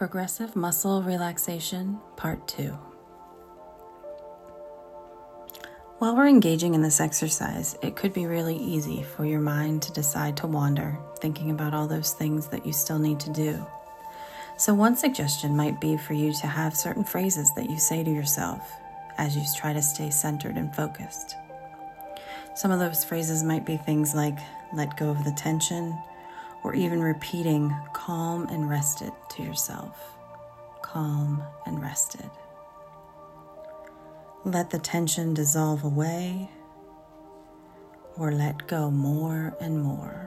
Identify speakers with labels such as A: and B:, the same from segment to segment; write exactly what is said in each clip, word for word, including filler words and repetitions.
A: Progressive Muscle Relaxation, Part two. While we're engaging in this exercise, it could be really easy for your mind to decide to wander, thinking about all those things that you still need to do. So one suggestion might be for you to have certain phrases that you say to yourself as you try to stay centered and focused. Some of those phrases might be things like, let go of the tension, or even repeating calm and rested to yourself. Calm and rested. Let the tension dissolve away, or let go more and more.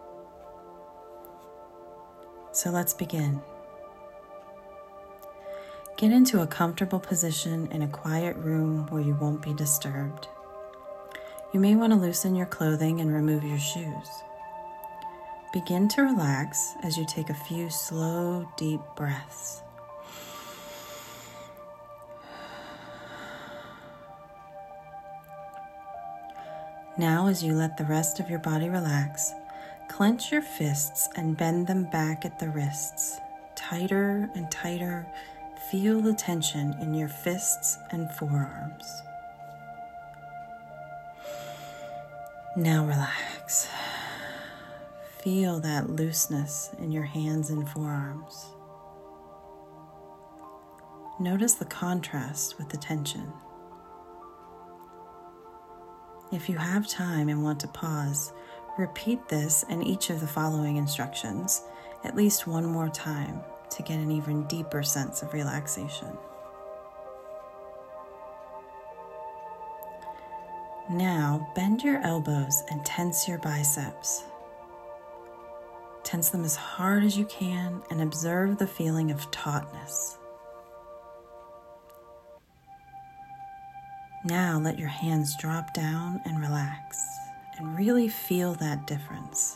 A: So let's begin. Get into a comfortable position in a quiet room where you won't be disturbed. You may want to loosen your clothing and remove your shoes. Begin to relax as you take a few slow, deep breaths. Now, as you let the rest of your body relax, clench your fists and bend them back at the wrists. Tighter and tighter, feel the tension in your fists and forearms. Now relax. Feel that looseness in your hands and forearms. Notice the contrast with the tension. If you have time and want to pause, repeat this and each of the following instructions at least one more time to get an even deeper sense of relaxation. Now, bend your elbows and tense your biceps. Tense them as hard as you can and observe the feeling of tautness. Now let your hands drop down and relax and really feel that difference.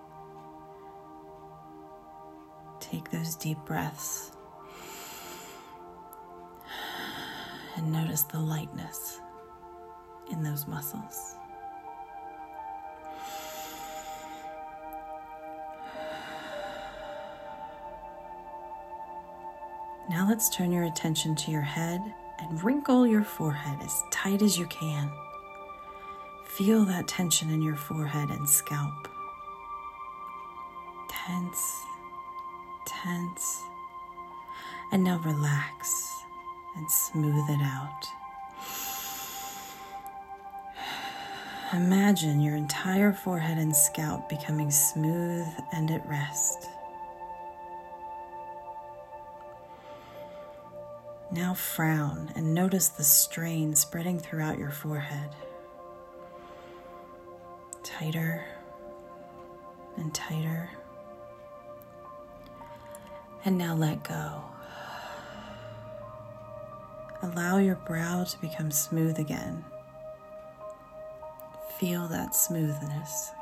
A: Take those deep breaths and notice the lightness in those muscles. Now let's turn your attention to your head and wrinkle your forehead as tight as you can. Feel that tension in your forehead and scalp. Tense, tense, and now relax and smooth it out. Imagine your entire forehead and scalp becoming smooth and at rest. Now frown and notice the strain spreading throughout your forehead. Tighter and tighter. And now let go. Allow your brow to become smooth again. Feel that smoothness.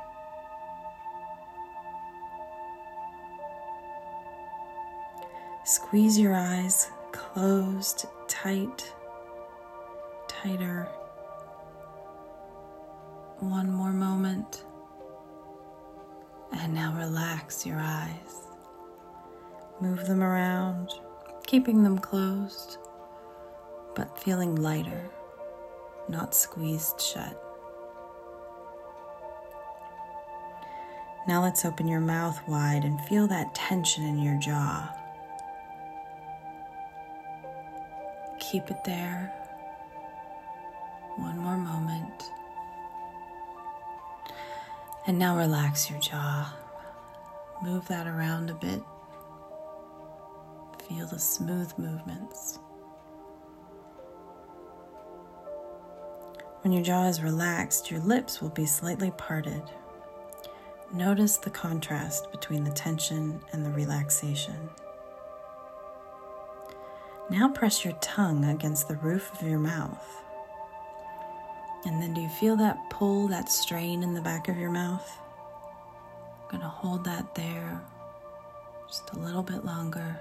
A: Squeeze your eyes closed, tight, tighter. One more moment. And now relax your eyes. Move them around, keeping them closed, but feeling lighter, not squeezed shut. Now let's open your mouth wide and feel that tension in your jaw. Keep it there. One more moment. And now relax your jaw. Move that around a bit. Feel the smooth movements. When your jaw is relaxed, your lips will be slightly parted. Notice the contrast between the tension and the relaxation. Now press your tongue against the roof of your mouth. And then do you feel that pull, that strain in the back of your mouth? I'm going to hold that there just a little bit longer.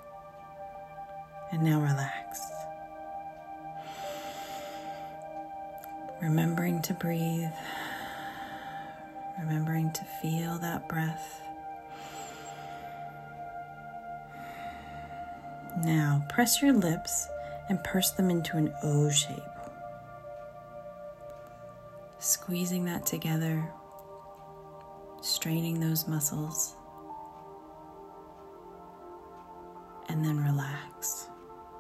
A: And now relax. Remembering to breathe. Remembering to feel that breath. Now, press your lips and purse them into an O shape. Squeezing that together, straining those muscles, and then relax.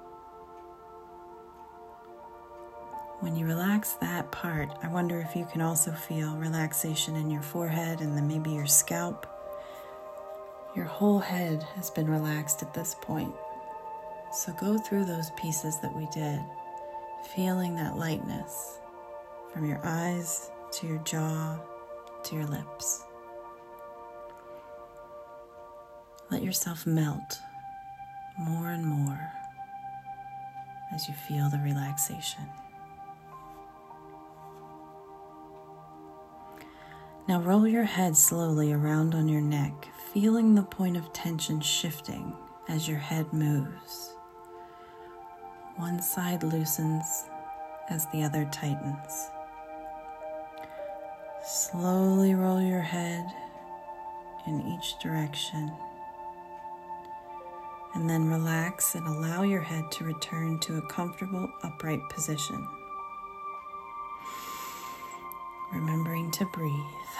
A: When you relax that part, I wonder if you can also feel relaxation in your forehead and then maybe your scalp. Your whole head has been relaxed at this point. So go through those pieces that we did, feeling that lightness from your eyes to your jaw to your lips. Let yourself melt more and more as you feel the relaxation. Now roll your head slowly around on your neck, feeling the point of tension shifting as your head moves. One side loosens as the other tightens. Slowly roll your head in each direction, and then relax and allow your head to return to a comfortable upright position. Remembering to breathe.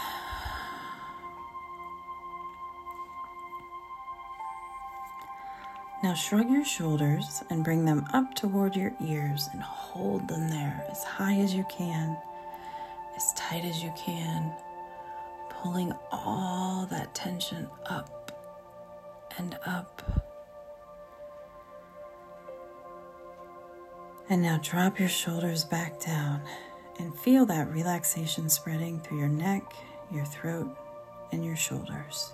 A: Now shrug your shoulders and bring them up toward your ears and hold them there as high as you can, as tight as you can, pulling all that tension up and up. And now drop your shoulders back down and feel that relaxation spreading through your neck, your throat, and your shoulders.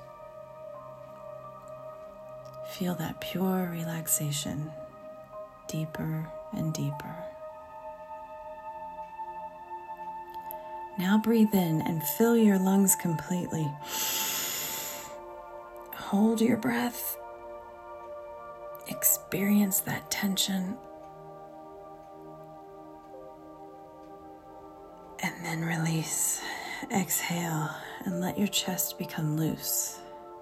A: Feel that pure relaxation deeper and deeper. Now breathe in and fill your lungs completely. Hold your breath. Experience that tension. And then release. Exhale and let your chest become loose.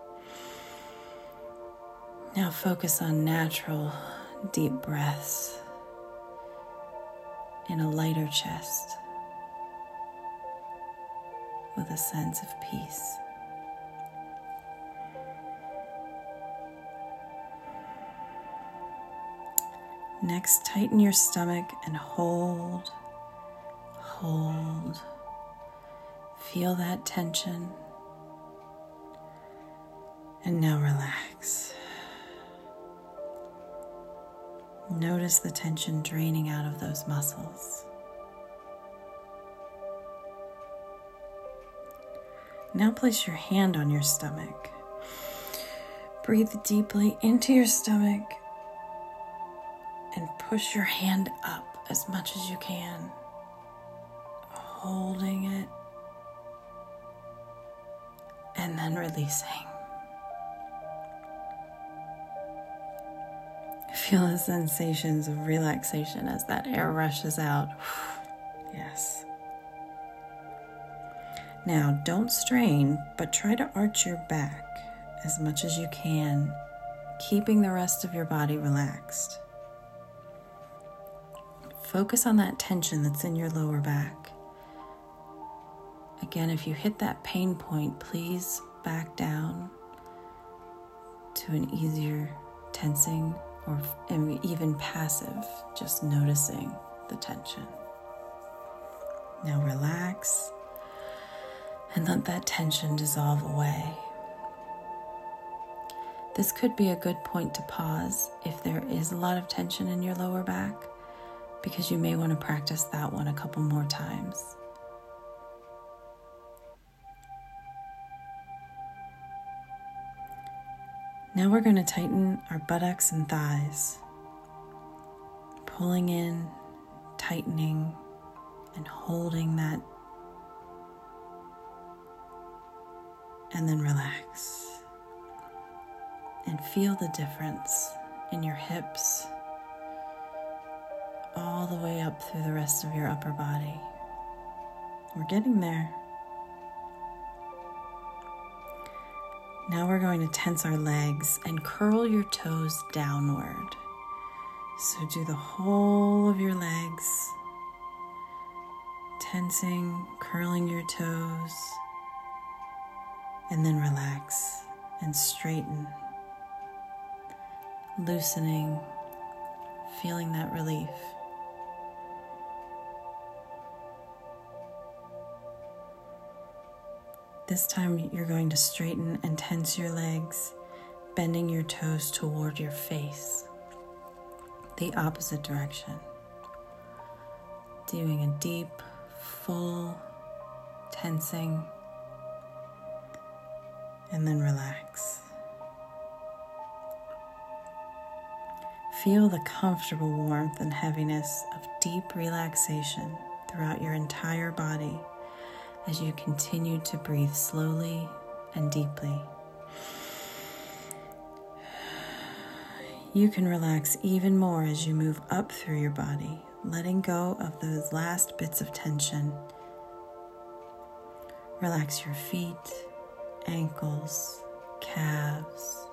A: Now focus on natural, deep breaths in a lighter chest with a sense of peace. Next, tighten your stomach and hold, hold. Feel that tension. And now relax. Notice the tension draining out of those muscles. Now place your hand on your stomach. Breathe deeply into your stomach and push your hand up as much as you can, holding it and then releasing. Feel the sensations of relaxation as that air rushes out. Yes. Now, don't strain, but try to arch your back as much as you can, keeping the rest of your body relaxed. Focus on that tension that's in your lower back. Again, if you hit that pain point, please back down to an easier tensing or even passive, just noticing the tension. Now relax and let that tension dissolve away. This could be a good point to pause if there is a lot of tension in your lower back, because you may want to practice that one a couple more times. Now we're going to tighten our buttocks and thighs, pulling in, tightening, and holding that, and then relax. And feel the difference in your hips, all the way up through the rest of your upper body. We're getting there. Now we're going to tense our legs and curl your toes downward. So do the whole of your legs, tensing, curling your toes, and then relax and straighten, loosening, feeling that relief. This time you're going to straighten and tense your legs, bending your toes toward your face, the opposite direction. Doing a deep, full tensing, and then relax. Feel the comfortable warmth and heaviness of deep relaxation throughout your entire body as you continue to breathe slowly and deeply. You can relax even more as you move up through your body, letting go of those last bits of tension. Relax your feet, ankles, calves,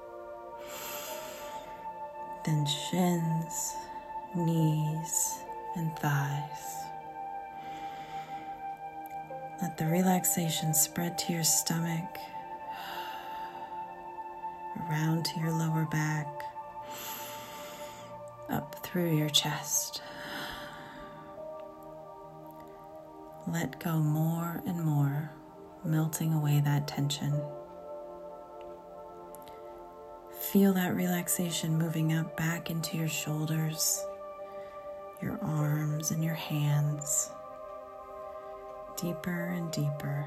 A: then shins, knees, and thighs. Let the relaxation spread to your stomach, around to your lower back, up through your chest. Let go more and more, melting away that tension. Feel that relaxation moving up back into your shoulders, your arms, and your hands. Deeper and deeper.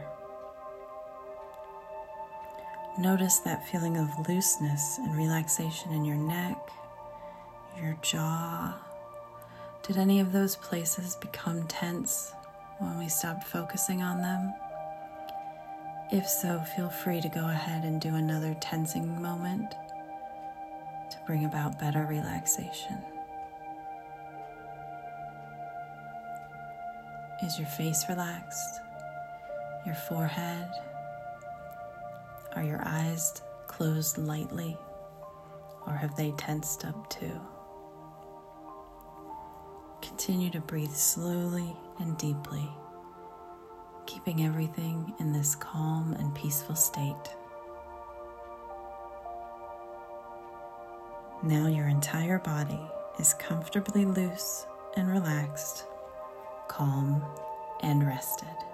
A: Notice that feeling of looseness and relaxation in your neck, your jaw. Did any of those places become tense when we stopped focusing on them? If so, feel free to go ahead and do another tensing moment to bring about better relaxation. Is your face relaxed? Your forehead? Are your eyes closed lightly? Or have they tensed up too? Continue to breathe slowly and deeply, keeping everything in this calm and peaceful state. Now your entire body is comfortably loose and relaxed, calm and rested.